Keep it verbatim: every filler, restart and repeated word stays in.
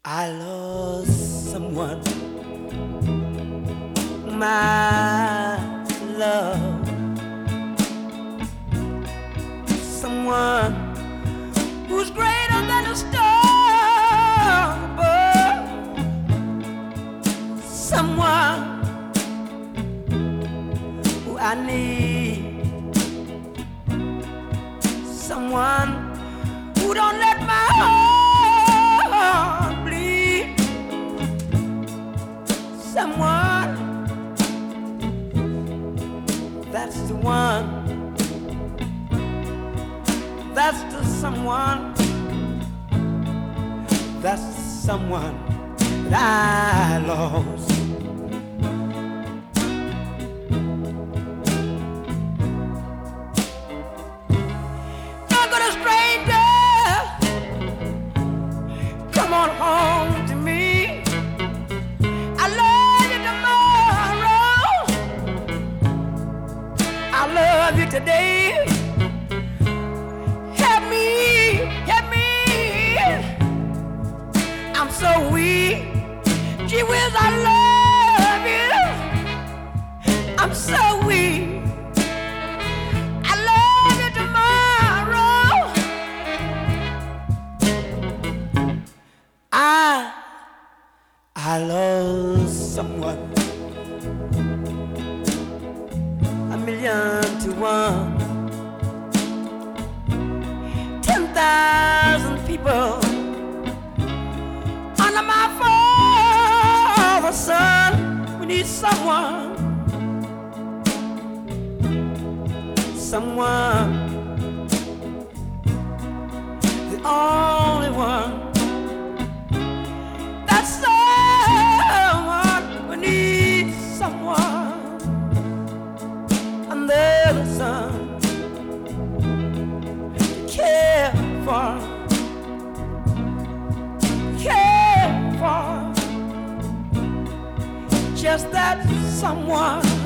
I lost someone, my love, someone who's greater than a star above, someone who I need, someone who don't let my heart bleed, someone, that's the one, that's the someone, that's the someone that I lost. Come on home to me. I love you tomorrow. I love you today. Help me, help me. I'm so weak. Gee whiz, I love you. I'm so weak. I love you tomorrow. I, I lost someone, a million to one, ten thousand people under my father's son. We need someone, someone, the only one. Someone, we need someone under the sun to care for, care for, just that someone.